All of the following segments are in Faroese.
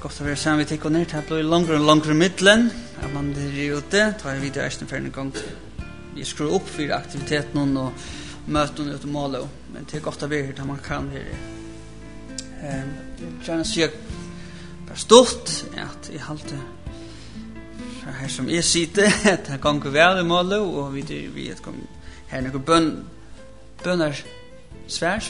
gott att vara samman vid tikkon ner. Det blir längre och längre middelen. Att man är ute. Tar jag vidare för en gång. Vi skruvar upp för aktiviteten och möten ut och mål. Men det är gott att vara här man kan vara. Jag vill gärna säga bara stort att jag alltid här som jag sitter att det går väl i mål och vi att kom här några böner svär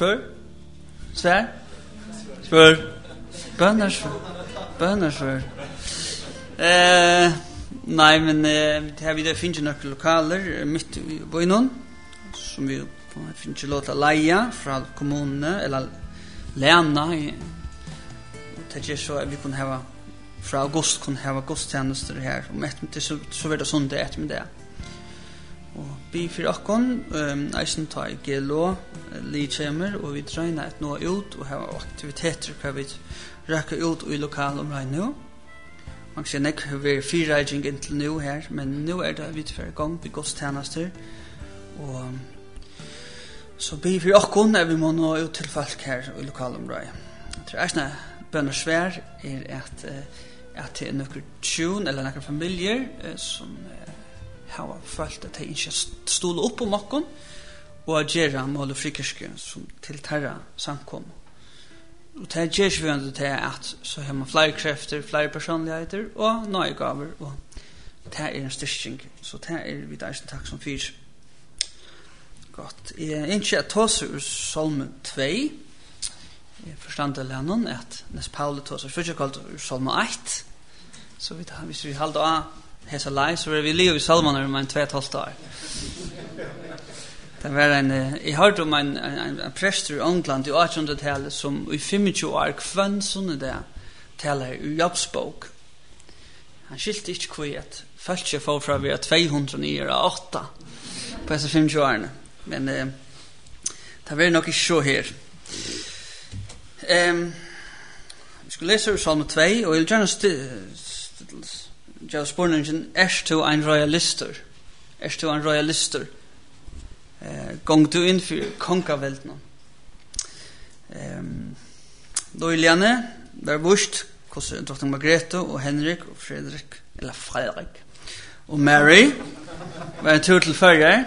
nej men det här vi finns några lokaler mitt i byn som vi finns låta leja från kommunen eller läna det är så att vi kan ha från august kan ha gudstjänster här om ett så blir det sånt det med det. Och vi för akon eisen tar gelo lidchemer och vi tränar att nå ut och ha aktiviteter kan vi räcka ut i lokalen right nu. Man ser nek hur freeriding intill nu här men nu är det vi för igång på gudstjänster och så vi för akon när vi må nå ut till folk här i lokalen right. Det är såna bönder svär är att det är några tjun eller några familjer som har följt att de inte stod upp om oss och agera mål och frikerske som till terra samkom. Och det är gärna det att så har man flera krafter, flera personligheter och nya gaver och det är en styrking. Så det är vi där tack som fyrs. Gott. Inte att ta sig ur psalm 2. Jag förstår lännen att när Paulus tar sig först kallt ur psalm 1. Så vi håller av hesa lei så vi lever i salmarna om en 2,5 år. Det var jag hörde om en präster i England i 1800-talet som i 25 år kvann sånne där talar i jobbsbok. Han skilte inte kvitt. Fölkje får fra vi 208 på dessa 50 årene. Men det var nog inte så här. Vi skulle läsa ur Salm 2 och jag vill gärna jag spurningen to en royalister. To en royalister. Gång du in för konkavelden. Då Iliane där bort hos drottning Margrethe och Henrik och Fredrik och Mary var en tur till förra.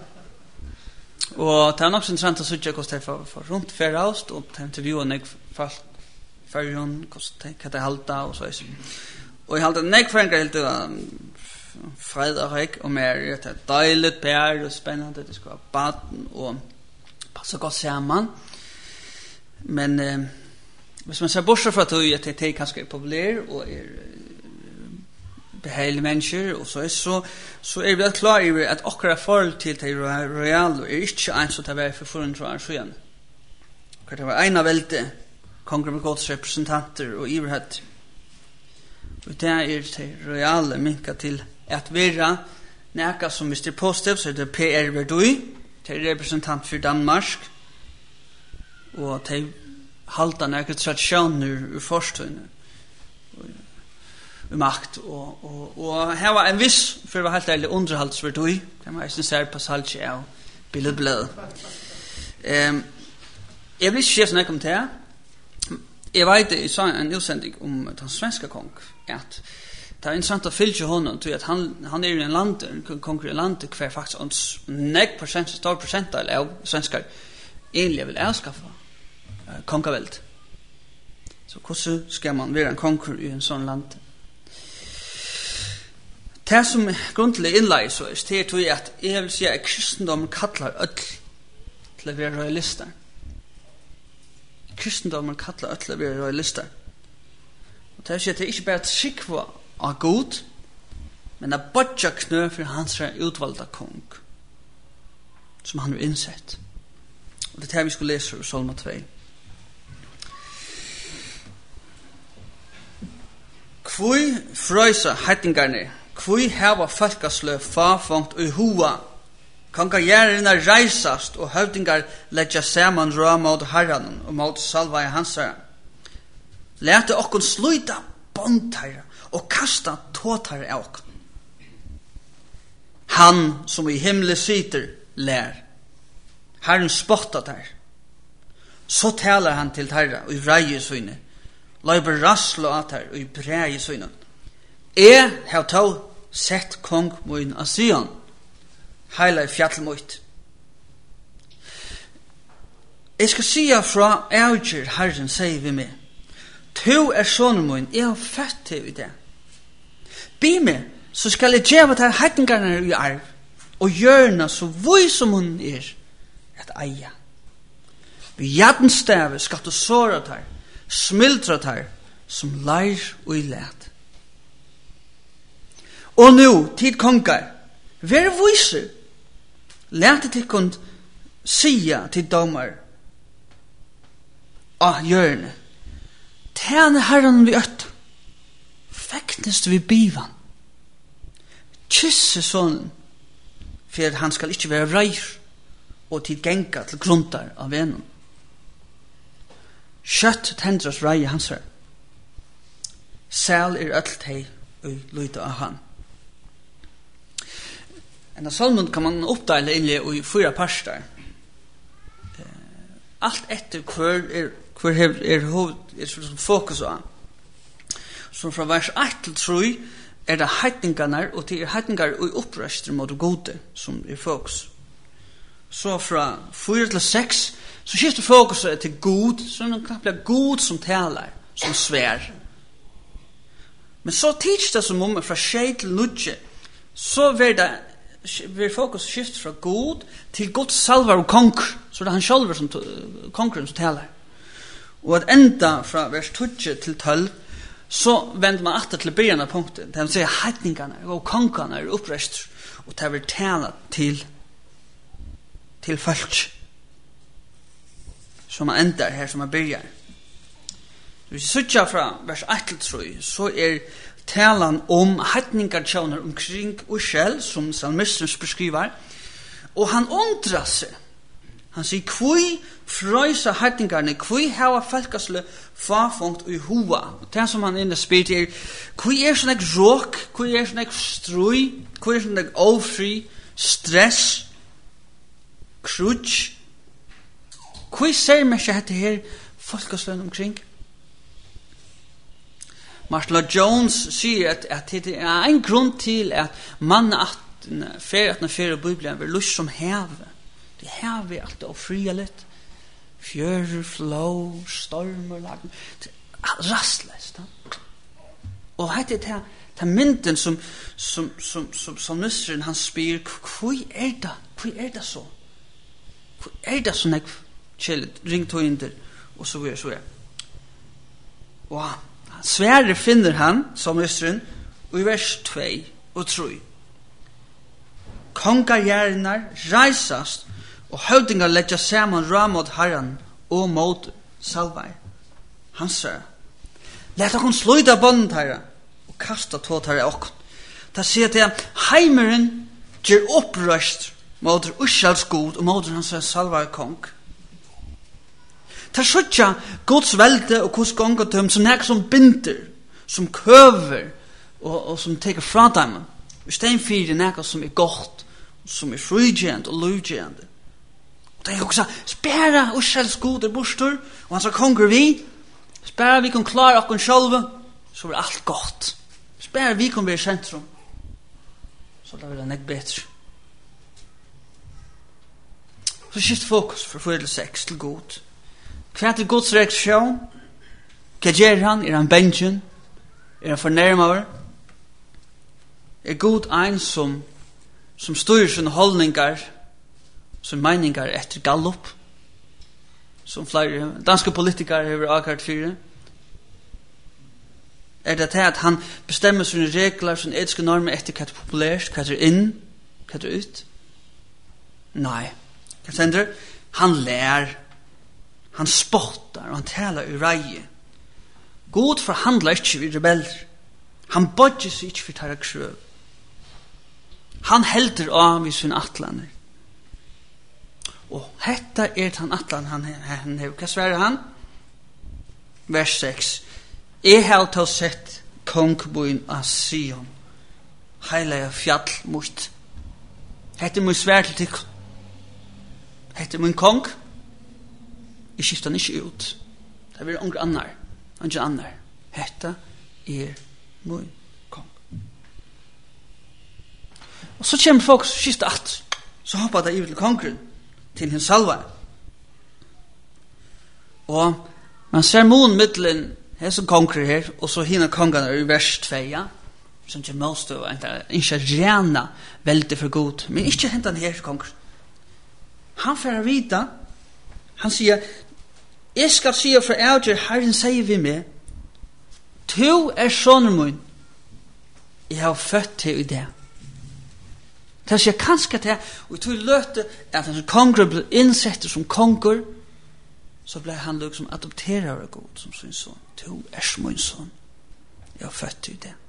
Och det är också intressant att söka hos det för runt Färöst och ta intervjua folk förrjun kan det halta och så är och jag hade nekfränka helt Fredrik och Mary att det är dejligt bär och spännande det ska vara baden och passa gott samman men hvis man ser bortsett fra att det är ganska populär och är behaglige människor och så är vi klar över att akkurat forhold till det royal är inte ens att det var för 400 år sedan. Det var en av välte kongremigots representanter och iverhet. Och det är det royale minka till att vara näka som Mr. Postef så är det PR Verdui det är representant för Danmark och det halta näka traditioner ur forskningen makt och här var en viss för det var helt ärligt underhållsverdui kan man ju säga på salche och billedblad. Jag vill säga såna kommentarer. Jag vet det så en utsändning om den svenska kung att det är intressant att följa honom till att han är i en land konkurrent kvar faktiskt en stor procentdel av svenskar egentligen vill avskaffa konkavält. Så hur ska man vara en konkur i en sån land? Det som grundligt inlägg så är det att jag vill säga att kristendom kallar öll till att vara royalister. Kristendomen kallar öll till att vara royalister. Och det är inte bara att skikva av god, men att bodja knö för hans utvalda kung, som han har insett. Och det är här vi skulle läsa ur Salma 2. Kvui frøysa hettingarne, kvui heva falkaslø fafangt og hua, kanga gjerrina reisast og høvdingar letja saman rå mot herran og mot salva i hansara. Lete okkon sluita bondherra og kasta tåtherra av okkon. Han som i himle sitter lär. Herren spottat her. Så talar han til herra og i vreie søyne. Leiber raslo at her og brei søgnen. Jeg har tog sett kong moin av Sion, heila fjall moit. Jeg skal sia fra Eugir Herren, sier vi med. Tu sonen moin, jeg har født til i det. Bi meg, så skal jeg djeva til heitningarna i arv, og gjørna så vui som hun at eia. Vi jaddenstave skal du såra til, smildra til, som leir og i let. Og nu, tid kongar, vær viser, lete til kun sia til domar, hjørne, tjene herren vi øtt, fektest vi bivan, kysse sonen, for at han skal ikke være reir, og til genga til gruntar av venen. Kjøtt tendras reie hans her. Sæl øtlt hei, og lyta av han. En av salmen kan man oppdeile inn i 4 parster. Alt etter hver fokus av. Så fra vers 1 til 3 det heitningarna, og til heitningar og opprøster mot gode som fokus. Så fra 4 til 6 så skifter fokuset til god, så det kan bli god som taler, som svær. Men så tids det som om fra tjej til nudje, så vil fokus skifte fra god til god salvar og konkur, så det er han sjálfur som konkurren som taler. Og at enda fra vers 2 til 12, så vender man atter til begynnelsen av punktet. Det vil si heitningarna og konkarna oppreist, og det vil tale til folk. Så man endar her som man byrjar. Hvis vi sutja fra vers 1 til 3, så talan om heitningar tjaunar omkring Ushel, som salmisteren beskriver, og han undrar seg. Han sier, kvui frøysa heitningarne, kvui hava falkasle fafungt i hua. Det som han inne spyr kvui sånn ek råk, kvui sånn ek strui, kvui sånn ek ofri, stress, krutsk. Kvui ser meg ikke dette her falkasle omkring? Marshall Jones sier at det en grunn til at mannen fer Bibelen vil lust som heve. Det hever alt og fria litt. Fjører, flow, stormer, rastløst. Og hette det mynden som nysren han spyr, hvor det? Hvor det så? Hvor det sånn jeg kjellet, ringtøynder, og så videre. Wow. Sverre finner han, som nysren, i vers 2 og 3. Kongargjernar reisast, og høvdingar leggja saman ramot herran og mot salvar. Han sier, let okkur sluita bånd herra, og kasta tåt herra okkur. Det sier at heimeren gjer opprøst mot Ushels god og mot hans salvar kong. Det skjøtja Guds velde og hos gongatum som nek som binder, som køver og som teker fra dem. I stedet for nek som godt, som frugent og lugent. Og det også spæra Ushels god bostur, og han sa konger vi, spæra vi kan klare okken sjálve, så blir alt godt. Spæra vi kan være sentrum, så det blir nek bedre. Så skift fokus fra 4 til 6 til god. Hva Guds reaksjon? Hva gjør han? Han benjen? Han fornærmere? God ein som styrer sine holdningar, som meningar etter gallup, som flere danske politikere har akkurat fyre? Det at han bestemmer sine regler, sine etiske normer etter hva populært, hva inn, hva ut? Nei. Hva sender? Han lær. Han spottar og han talar i reie. God forhandlar ikke vid rebeller. Han bodger seg ikke for tarra krøv. Han helder av i sin atlaner. Og hetta han atlan han hever. Hva svarer han? Vers 6. Jeg har til sett kongboin av Sion. Heila fjall mot. Hetta mun svær til tikk. Hetta mun kong. Jeg skifter han ikke ut. Det blir ångre annar. ikke annar. Hetta mun kong. Og så kommer folk skifte alt. Så hoppar det til kongren, til hins salva. Og man ser mun mittlen hese kongren her, og så hina kongarna i vers 2, ja. Som ikke måste og ikke rena veldig for god. Men ikke hentan her kongren. Han får vita, han sier, jeg skal si for Auger, Herren sier vi meg, tu sonen min, jeg har født til i det. Det sier kanskje til, og jeg tror løte at en konger ble innsett som konger, så ble han liksom adopteret av god som sin son. Tu min son, jeg har født til i det.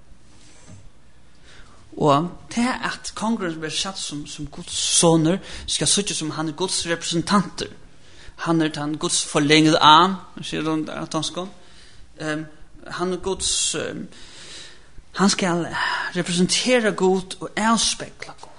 Og det at kongeren blir satt som Guds soner, skal sitte som han Guds representanter. Han den Guds forlengede arm, sier de der danskene. Han Guds, han skal representere Gud og avspekle Gud.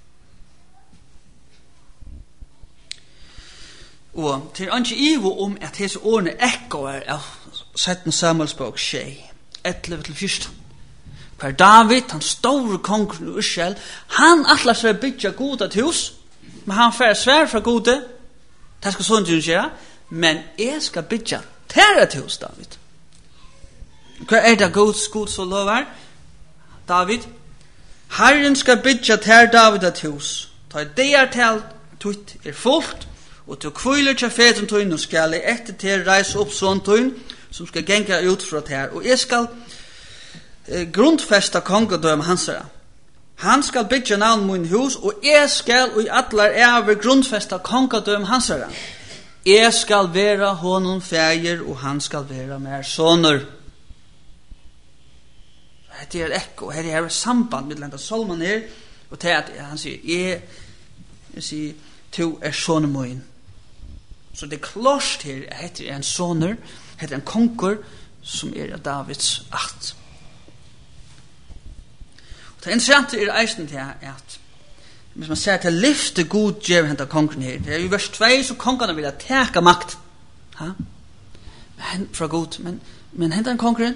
Og til ikke ivo om at disse årene ekkoer av 17 Samuels bok 11-14. For David, han store kongen i Israel, han atler seg bytja god et hus, men han får svær fra gode, det skal sånn til å men jeg skal bytja til et hus, David. Hva det god så lover? David, Herren skal bytja til David et hus, ta det til tutt fullt, og til kviler til feten tøyn, og skal jeg etter til reise opp sånn tøyn, som skal genga ut fra til, og jeg skal grundfesta kongadøm hansara. Han skal bytja navn min hus, og jeg skal og atlar over grundfesta kongadøm hansara. Jeg skal vera honom fægir, og han skal vera mer soner. Dette ekko, her er samband med landa Solomon her, og til at han sier, jeg sier, tu soner min. Så det klart her, dette en soner, dette en konger, som av Davids akt. Det interessante eisen til at hvis man ser til lyfte god djev hendt av kongen her, det i vers 2 så kongene vil teka makt fra god, men hendt av kongen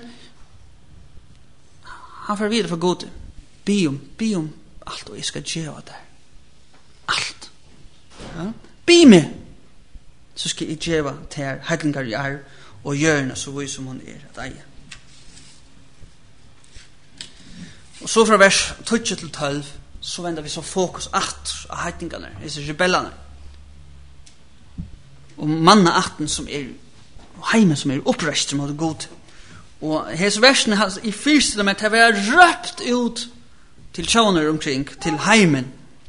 han får videre fra god be om alt og jeg skal djeva der alt be meg så skal jeg djeva til heidlingar i er og gjørne så vi som hun at eie. Og så fra vers 12 så vender vi så fokus av heitingene, disse rebellene. Og manna 18 som heimen som oppreist mot god. Og hese versene i fyrstene med til å være røpt ut til tjåner omkring, til heimen.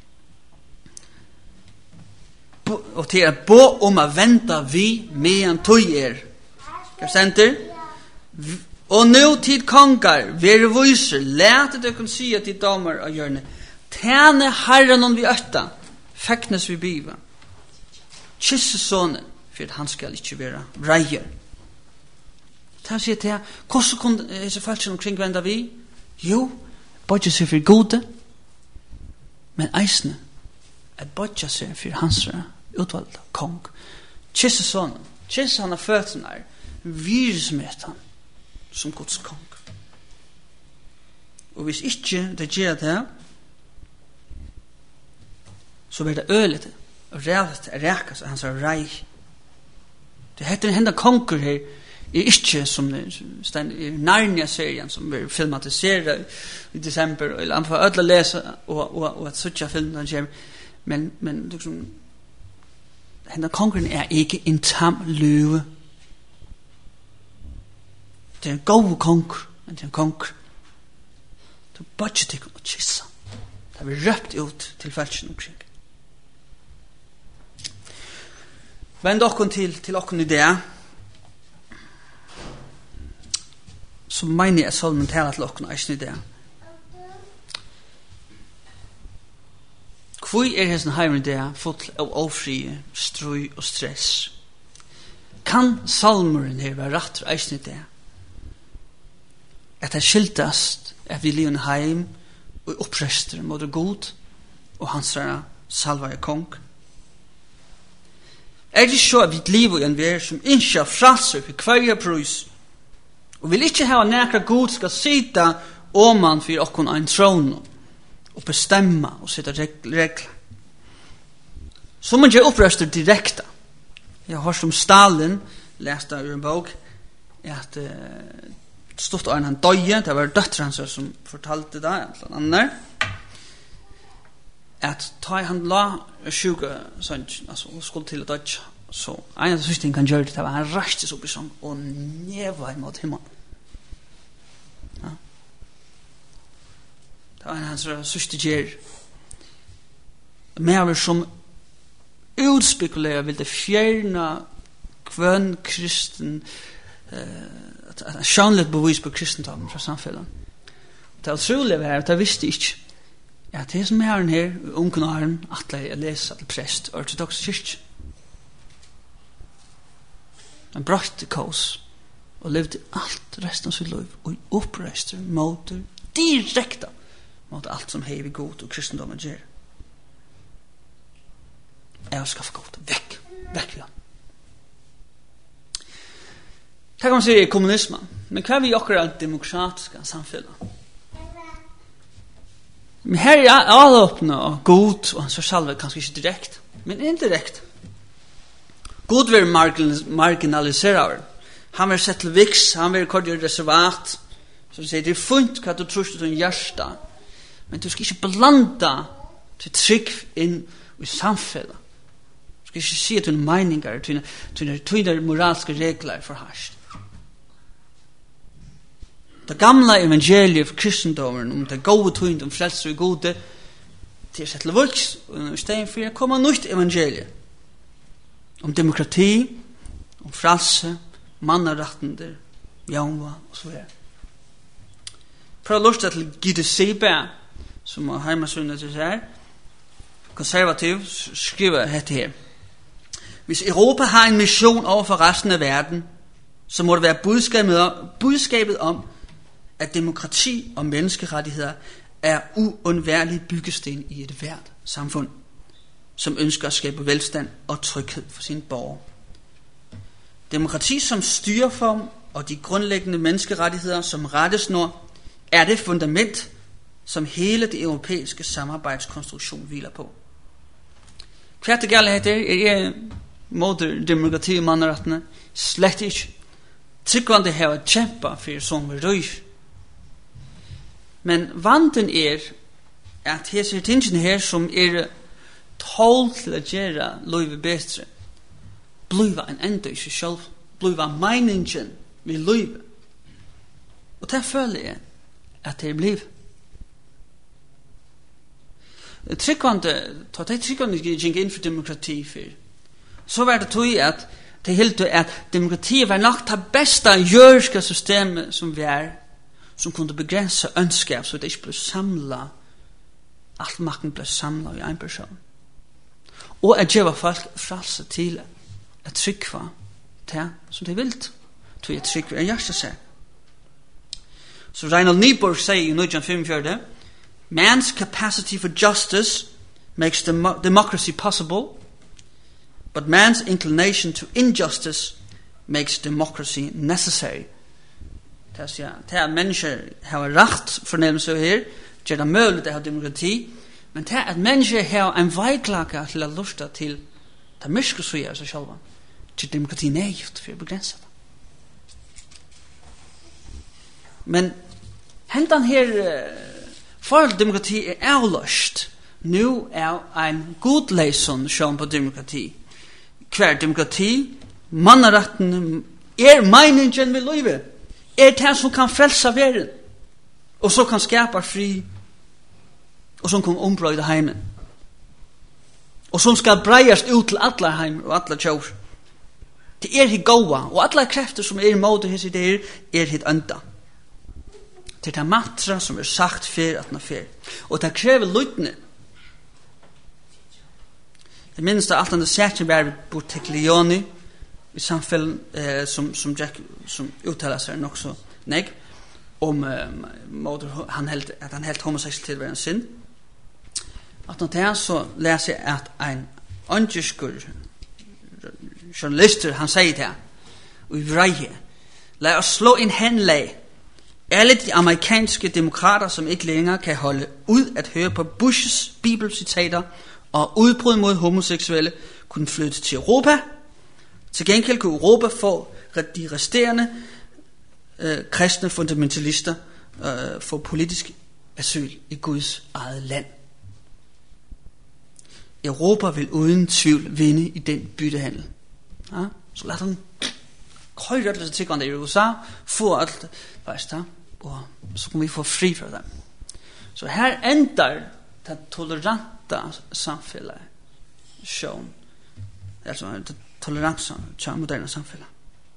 Og til å bo om å vente vi medan tog Skal senter? Og nu tid kongar, vere viser, lete det kun si at de damer av hjørne, tjene herren om vi øtta, feknes vi biva, kysse sonen, for han skal ikke være reier. Ta sier til, hvordan kunne disse falskene omkring venda vi? Jo, bodja seg for gode, men eisne, at bodja seg for hans utvalgte kong. Kysse sonen, kysse han av føttene, virusmet han, som Guds kong. Og hvis ikke det gjør det, så blir det ølet og rævet rækas av hans rei. Det heter henne konger her ikke som Narnia-serien som blir filmatiseret i desember og han får ødela lese og at suttja filmen gjør men liksom henne kongeren ikke en tam løve. Det en god kong, men det en kong. Det er budgetik og kissa. Det har vi røpt ut til felsen omkring. Vend okkon til okkon i det. Så mener jeg Solomon taler til okkon eisen i det. Hvor hesten heimen i det full av ofrie, strøy og stress? Kan salmeren her være rett for eisen i det? At det skiltast at vi lever heim og opprester mot god og hans salva kong. Det så at vi lever i en vær som ikke fralser for hver prøys Og vil ikke ha nækra god skal sita oman for okkon ein tron og bestemma og sita regler. Så man gjør opprøster direkta. Jeg har hørt om Stalin, lest av en bok, at stort av han døye, det var døttranser som fortalte det, en annen, at ta han la sjuke, altså skulle til å dødja, så en av de siste ting han gjør det, var han rastes opp i sånn, og neva imot himmelen. Ja. Det var en av hans siste gjer. Mer som utspekulerer vil det fjerne kvønn kristen sjønligt bevis på kristendommen fra samfunnet. Det er utrolig her, det visste ikke at det som er her, ungknaren, at jeg leser til prest, ortodox kyrkje. Han brøtte kos og levde alt resten av sitt liv og oppreiste måter direkte mot alt som hever god og kristendommen gjør. Jeg skal få godt vekk ja. Det kan man si i kommunismen. Men hva er vi akkurat demokratiske samfunnet? Men her er avåpne og god, og han så selv kanskje ikke direkt, men indirekt. God vil marginalisere. Han vil sette til viks, han vil kordige reservat. Så det sier, det er funnet hva du tror til din hjerte, men du skal ikke blanda til trygg inn i samfunnet. Du skal ikke si at dine meninger, dine moralske regler for hast. Det gamla evangeliet for kristendommen om det gode tøynt om frelser og gode til sett til voks og i stedet for å komme nytt evangeliet om demokrati, om frelse, mannarettender, jaunva og så videre. Prøv å lusta til Gide Sibe som har heimasunnet til seg konservativ skriver dette her. Hvis Europa har en mission overfor resten av verden, så må det være budskabet om at demokrati og menneskerettigheder er uundværlige byggesten i et hvert samfund, som ønsker at skabe velstand og tryghed for sine borgere. Demokrati som styreform og de grundlæggende menneskerettigheder som rettesnor er det fundament, som hele det europæiske samarbejdskonstruktion hviler på. Hvert det gælder her er mod demokrati og mannerettene slett ikke. Tryggvande her at kjempe for som vi røy. Men vanten er at hese tingene her som tål til å gjøre livet bedre, bliva en enda i seg selv, bliva meningen med livet. Og det føler jeg at det bliv. Tryggvande gikk inn for demokrati for. Så var det tog at det helt at demokratiet var nok det beste jødiske systemet som vi som kunne begrense ønskap, så det ikke ble samlet, alt makten ble samlet i en person. Og at gjøre folk frelse til at trykva til som de vil, til at trykva gjørste seg. Så Reinhold Niebuhr sier i 1945, man's capacity for justice makes democracy possible, but man's inclination to injustice makes democracy necessary. Det er mennesker har rett fornemmelse her, gjør det mulig å ha demokrati, men det er at mennesker har en veiklage til å lusta til det mørke som gjør seg selv, til demokrati nøyt for å begrense det. Men hentan her forhold demokrati er avløst. Nå er en god leison sjån på demokrati. Hver demokrati, mannaretten, meningen ved livet. Det som kan frelsa verden, og så kan skapa fri, og som kan ombrøyde heimen, og som skal breiast ut til alle heim og alle tjår. Det hit gåa, og alle krefter som i måte hos ideer, hit enda. Det mantra som sagt fer at na fer. Og det krever lyttene. Det minnes det alt an det sætjen var Bottiglioni i samfunnet som uttaler seg nok så negg om at han helt homoseksuell til å være en synd. At når det så leser jeg at en andjeskur journalister han sier det og i vreie Lad os slå en handlag. Alle de amerikanske demokrater, som ikke længere kan holde ud at høre på Bushes bibelcitater og udbrud mod homoseksuelle, kunne flytte til Europa. Til gengæld kunne Europa få de resterende kristne fundamentalister få politisk asyl i Guds eget land. Europa vil uden tvivl vinde i den byttehandel. Ja? Så lad dem krøjre sig til i USA, få alt, og så kan vi få fri fra dem. Så her ender det tolerante samfundet sjøen. Altså det tolerance til moderne samfundet.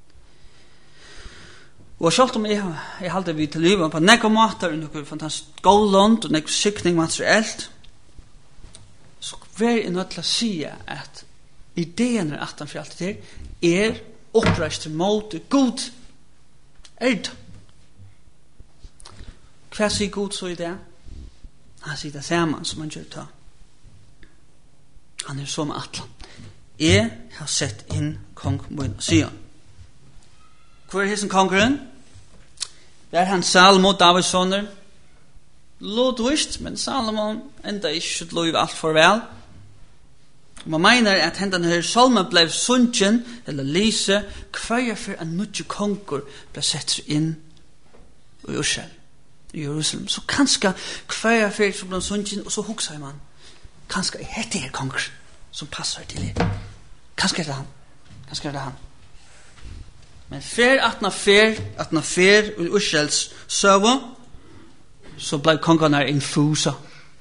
Og selv om jeg halte vi til livet på nekker måter, noe fantastisk god land og nekker sikning materielt, så vil jeg nødt til å si at ideen er 18 for alt det oppreist mot Gud. Det. Hva sier Gud så i det? Han sier det samme som han gjør ta. Han så med atlan. Jeg har sett inn kong min Sion. Hvor hessen kongeren? Det han Salomo, Davids sønner. Lodvist, men Salomo enda ikke lov alt for vel. Man mener at hendan her salmen ble sunken, eller lise, hver for en nødje konger ble sett inn i Jerusalem. Så kanskje hver for som ble sunken, og så hugsa man, kanskje er det her konger som passer til det. Kanskje er det han. Men fer at na fer og Ushels søva, så ble kongarna infusa.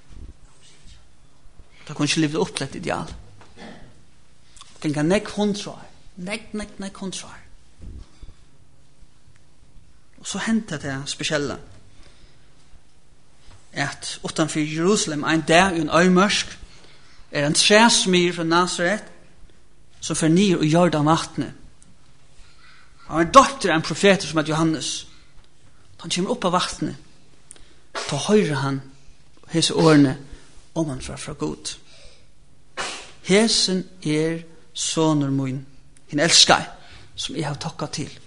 Da kunne ikke livet opp til et ideal. Genga nek hundrar. Nek hundrar. Og så hendte det spesielle at utenfor Jerusalem en dag i en øymørsk en træsmyr fra Nazaret som fornyer og Jordan vattnet. Han var en dotter av en profet som heter Johannes. Han kommer opp av vattnet. Da høyrer han hese årene om han fra Gud. Hesen soner min, en elskar, som jeg har takket til.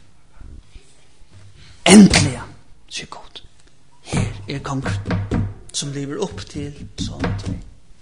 Endelig, sier Gud. Her kongen, som lever opp til sånn tvei.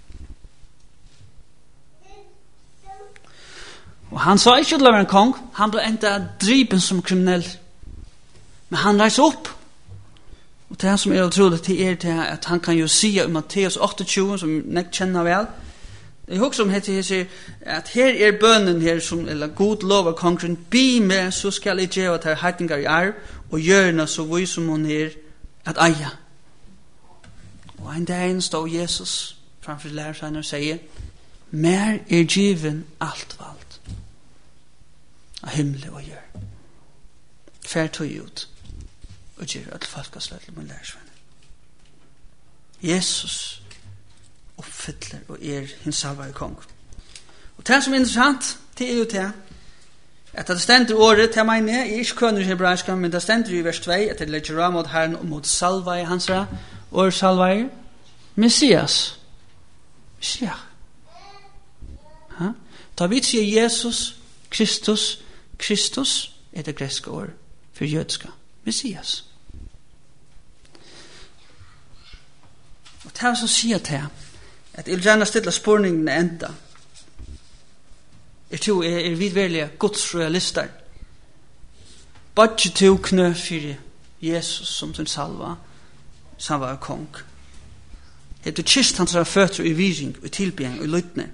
Og han sa ikke til å være en kong, han ble enda driven som kriminell. Men han reiser opp. Og det som utrolig til til at han kan jo si i Matteus 28, som jeg kjenner vel, jeg husker om det sier at her bønnen her, som, eller god lover kongen, be med, så skal jeg gjøre til heitninger i arv, og gjøre noe så vi som hun at eie. Og en dag stod Jesus framfor lærersegner og sier, mer given alt valgt av himmel og jord. Fær tog ut og gjør alle folkeslag til min lærersegner. Jesus oppfyller og hins salvare kong. Og det som interessant, det jo det at det stender året til meg ned, jeg ikke kønner i hebraiska, men det stender i vers 2 at det legger av mot Herren og mot salvare hans og salvare Messias. Da vi sier Jesus, Kristus det greske ord for jødiska Messias. Og det som sier til at jeg vil gjerne stille spørningen enda. Vi veldig Guds realister. Bare to knø for Jesus som sin salva kong. Det kist hans føtter i viring, i tilbjeng, i lytne.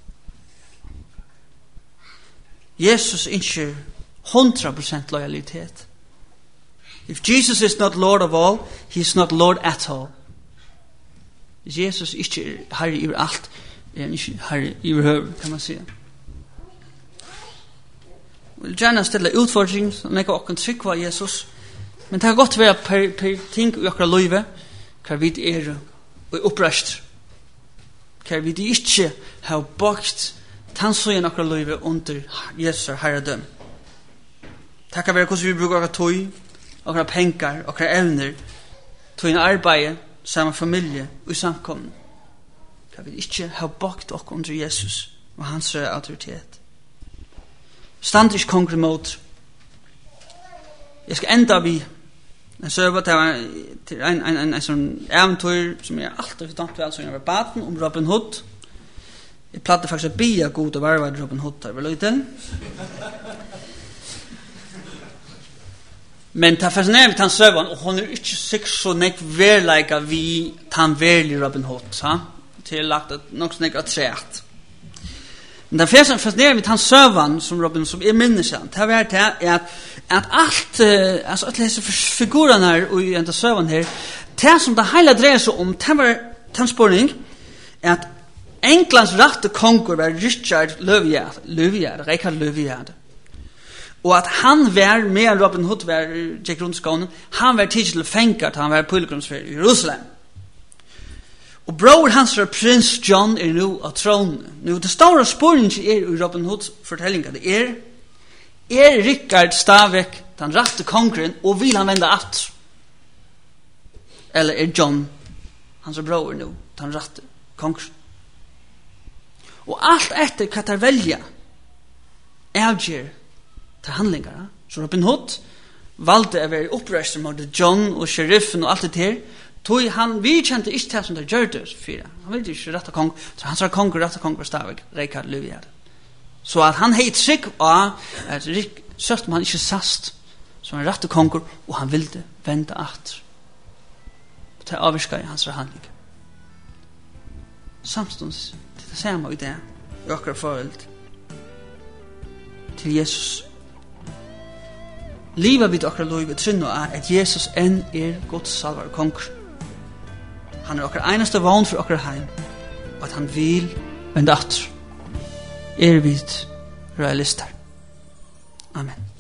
Jesus ikke 100% lojalitet. If Jesus is not Lord of all, he is not Lord at all. Jesus ikke herre i alt, ikke herre i høver, kan man sige. Jeg vil gjerne stille utfordring, som ikke åkken trykk var Jesus, men det har godt vært per ting i okra løyve, hva vi og opprest, hva vi ikke har bakt tannsøyen okra løyve under Jesus herredøm. Det kan være hvordan vi bruker okra tøy, okra penger, okra evner, tøyne arbeid, samme familie og samkomne. Hva vi ikke har bakt okra under Jesus og hans autoritet. Stand ikke konger mot. Jeg skal enda vi en søva til en sånn eventyr som jeg alltid fortalte vel som jeg var baden om Robin Hood. Jeg platte faktisk å bia god og varva Robin Hood der, vil du til? Men ta fascinerer vi tan søvan, og hon ikke sikkert så nek verleika vi tan verlig Robin Hood, ha? Til lagt nok så nek atræt. Men det første fascinerer vi tan søvan som Robin, som minnes han, det var det at alt, altså alle disse figurerne her, og i enda søvan her, det som det hele dreier seg om, det var tansporing, at Englands rette kongur var Richard Løvgjerd, og at han var med Robin Hood var Jack Rundskånen, han var tid til fengt, han var pilgrimsferd i Jerusalem. Og bror hans var prins John nu av tronen. Nu det store spørningen i Robin Hoods fortellinga, det Richard Stavek den rette kongren, og vil han vende att? Eller John, hans bror nu, den rette kongren? Og alt etter hva der velja, avgjør til handlingar. Så Robin Hood valgte å være opprørster mot John og sheriffen og alt det her, tog han vidkjente ikke til som det gjør det fyra. Han ville ikke rette kong, så han sa rette kong var Stavik, Richard Løvgjerd. Så at han heit trygg av at sørt om han ikke sast som en rette konger, og han ville vende at til avvirska i hans handling. Samstånds, det ser man i det, i akkurat forhold til Jesus. Livet vid akkurat lov i trinn og at Jesus enn Guds salvar konger. Han akkurat eneste vogn for akkurat heim, og at han vil vende at vid realister. Amen.